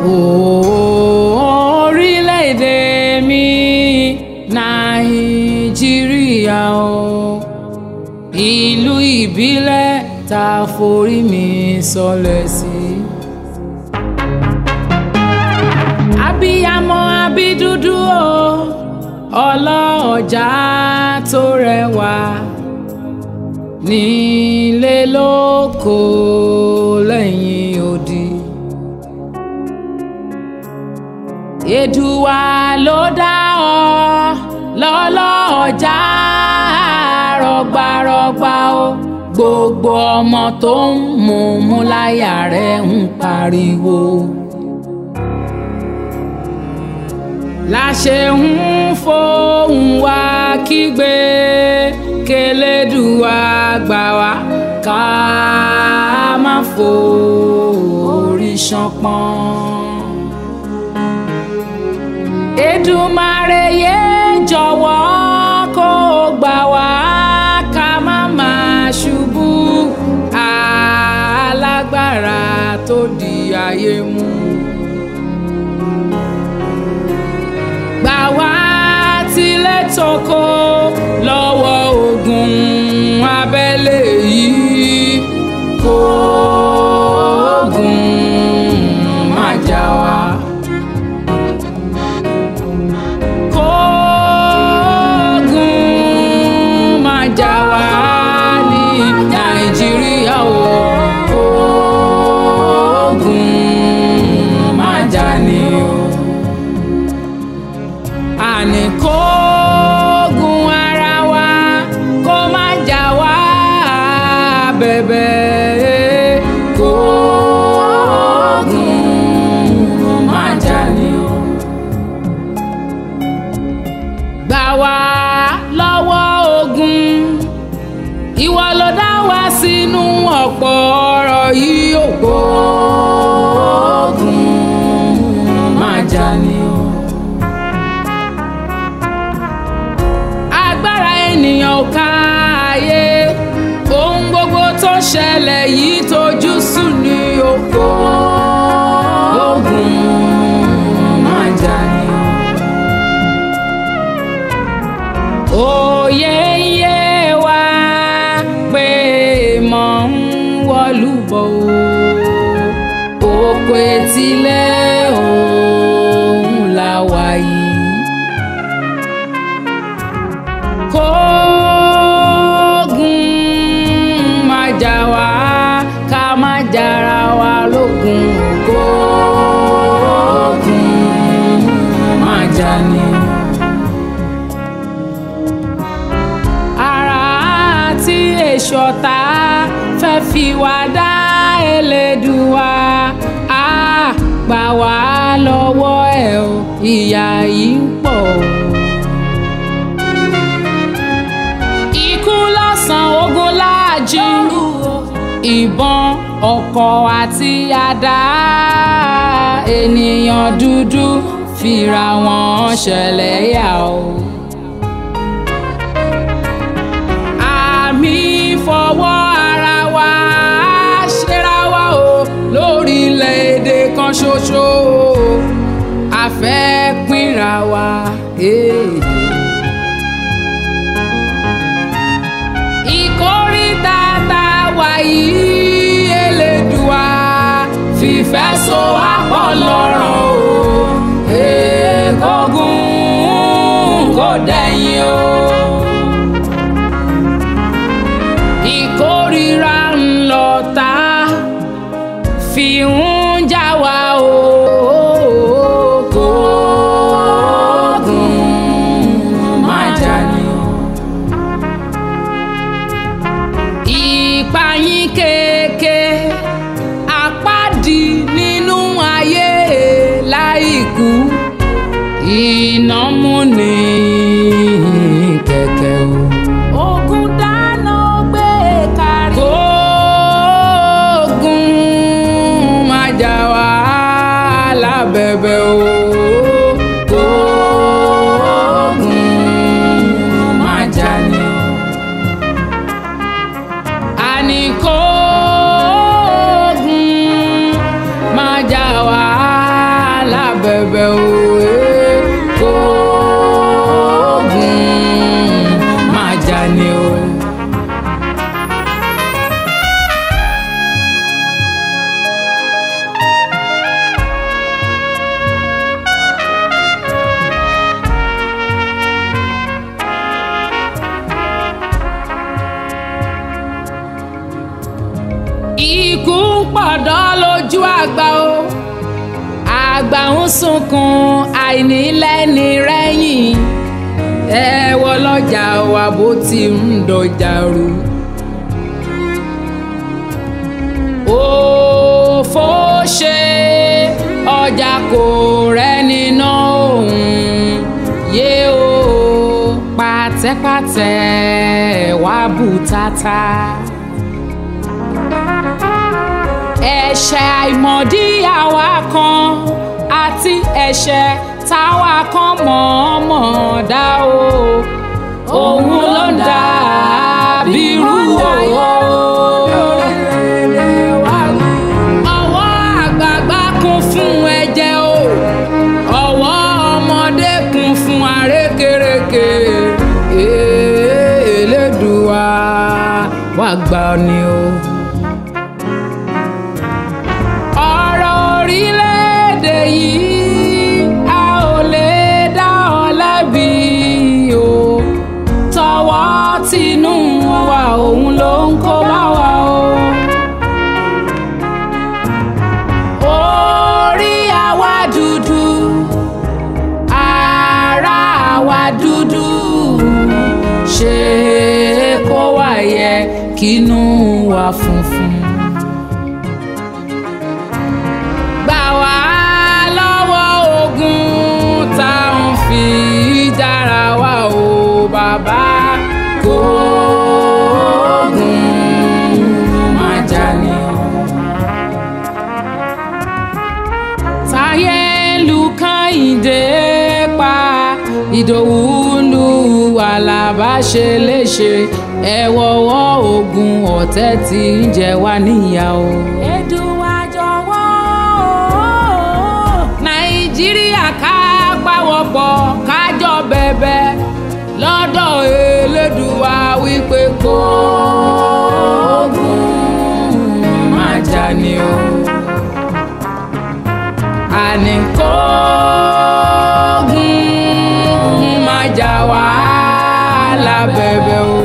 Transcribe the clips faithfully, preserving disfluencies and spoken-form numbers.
orílẹ̀-èdè mi Nàìjíríà o, ìlú ìbílẹ̀ tá forí mi sọlẹ̀ sí. Abiyamọ abídúdú o, ọlọ́ọ̀jà tó rẹwà, nílé lóko lẹ́yìn odi. Èdùà ló dá ọ lọ́lọ́ọ̀jà rọ̀gbàrọ̀gbà o, gbogbo ọmọ tó ń mú mú láyà rẹ̀ ń pariwo. Láṣẹ ń fohùn wá kígbe k'Elédùà gbà wá ká má forí ṣánpọ́n. Èdùmàrè yé jọ̀wọ́ kó gbà wá ká má máa ṣubú alágbára tó di ayé mú. Gbà wá tilẹ̀ toko lọ́wọ́ ogun abẹ́lé yìí, kó ogun má jà wá. Kó ogun má jà wá ní Nàìjíríà o, kó ogun má jà ní o. Àní kógun ara wa kó má jà wá bẹ̀bẹ̀, kógun má jà ní o. Gbà wá lọ́wọ́ ogun, ìwọ ló dá wa sínú ọ̀pọ̀ ọ̀rọ̀ yìí o, kógun má jà ní o. Ènìyàn ò ká ayé, ohun gbogbo tó ṣẹlẹ̀ yìí tójú sú ní oko, ogun má jà ní o. Òye ń yé wa pé mọ̀ ń wọ̀lúbọ̀ o, oko etílẹ̀ òun la wà yìí. Kógun má jà wá ká má jara wa lógun, kógun má jà ní. Ara tí èṣù ọ̀tá fẹ́ fi wá dá Elédùà á gbà wá lọ́wọ́ ẹ̀ o, ìyà yìí ń pọ̀ o. Ogun láàjì, ìbọn, ọ̀kọ̀ àti àdá, ènìyàn dúdú fira wọn ṣẹlẹ́yà o. Àmì fọwọ́ ara wa ṣera wa o, lórílẹ̀-èdè kan ṣoṣo a fẹ́ pínra wa. Hey. Ìkóríta tá wà yìí, Elédùà fìfẹ́ so wá pọ̀ lọ́rọ̀ o, kógun kò dẹ̀yìn o. Ìkórìíra ńlọ̀tá fi ń jà wá o, kógun má jà ní o. Ìpayín kéèké àpáàdì nínú ayé láìkú, iná mú ní kẹ̀kẹ́ o. Ogun dáná gbé kárí, kógun má jà wá lábẹ́bẹ́ o, kógun má jà ní o. Àní kógun má jà wá lábẹ́bẹ́ òwe kóògùn máa jà ní o. Ikú ń pọ̀dọ́ lójú àgbà o, àgbà ń sunkún àìnílẹ́ni rẹ́yìn, ẹ wò lọ́jà wa bó ti ń dọjà rú. Òfò ṣe ọjà kò rẹ́ni ná òun yé o, pàtẹ́pàtẹ́ wá bùtátà. Ẹ̀ṣẹ̀ àìmọ̀dí àwa kan àti ẹ̀ṣẹ̀ táwa kan mọ̀ọ́mọ̀ dá o, òun ló ń dà bírú owó. Ọwọ́ àgbààgbà kún fún ẹ̀jẹ̀ o, ọwọ́ ọmọdé kún fún àrékérekè. Elédùà wá gbà ni o. Orílẹ̀-èdè yìí a ò lè dá ọ lẹ́bi o, tọwọ́ tinú wa òun ló ń kó bá wa o. Orí àwa dúdú, ara àwa dúdú, ṣé kó wá yẹ kínú wa funfun. Bàbá kóògùn máa jà ní o. Táyé lu Kẹ́hìndé pa, Ìdòwú lu Àlàbá ṣe léṣe, ẹ wọ́wọ́ ogun ọ̀tẹ̀ tí ń jẹ wá níyà o. Èdùà jọ̀wọ́ Nàìjíríà ká pawọ́pọ̀ kájọ bẹ̀bẹ̀ lọ́dọ̀ Elédùà wípé kóògùn máa jà ní o. Àní kóògùn máa jà wá lábẹ́bẹ́ o.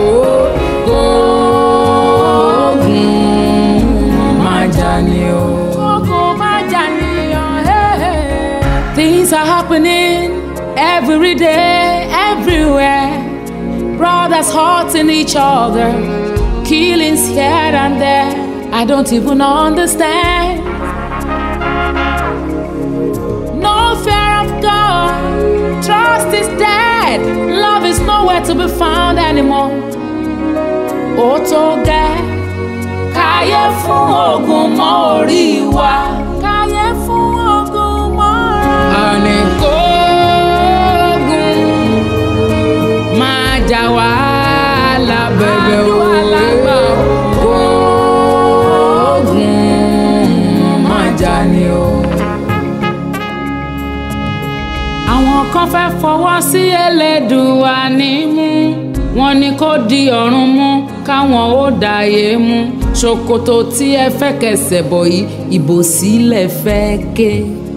Kóògùn máa jà ní o. Kóògùn máa jà ní o. Things are happening every day, everywhere. Brothers hurting each other, killings here and there. I don't even understand. No fear of God, trust is dead. Love is nowhere to be found anymore. Ó tó gẹ́, káyé fún ogun mọ́ orí wa. Káyé fún ogun mọ́ orí wa. Àní kó jà wá lábẹ́bẹ́ o. Kóògùn máa jà ní o. Àwọn kan fẹ́ fọwọ́ sí Elédùà nímú, wọ́n ní kó di ọ̀run mú káwọn ó dàyé mú. Ṣòkòtò tí ẹ fẹ́ kẹsẹ̀ bọ̀ yìí, ìbò sílẹ̀ fẹ́ ké.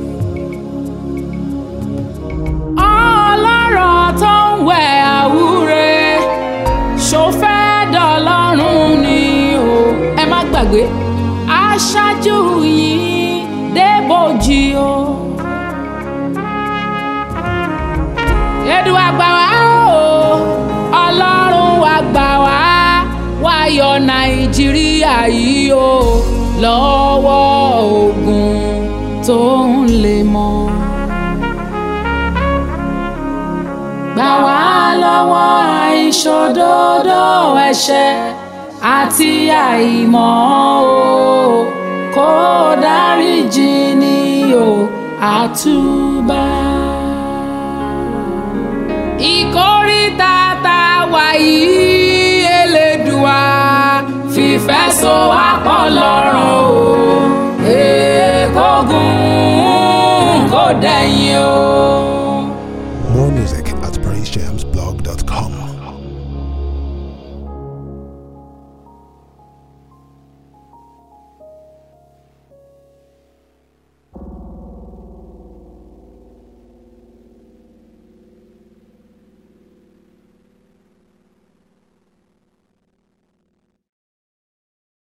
Ọlọ́rọ̀ tó ń wẹ̀ àwúre, ṣó fẹ́ dọ̀lọ́run ni o. Ẹ má gbàgbé aṣáájú yìí débòjì o. Èdùà gbà wá o, Ọlọ́run wá gbà wá, wá yọ Nàìjíríà yìí o lọ́wọ́ ogun tó ń lè mọ́. Gbà wá lọ́wọ́ àìṣòdodo ẹ̀ṣẹ̀ àti àìmọ̀ o, kó dáríjì ni o àtúbà. Ìkóríta tá wà yìí, Elédùà fìfẹ́ so wá pọ̀ lọ́rùn o. Kógun kó ẹ̀yìn o.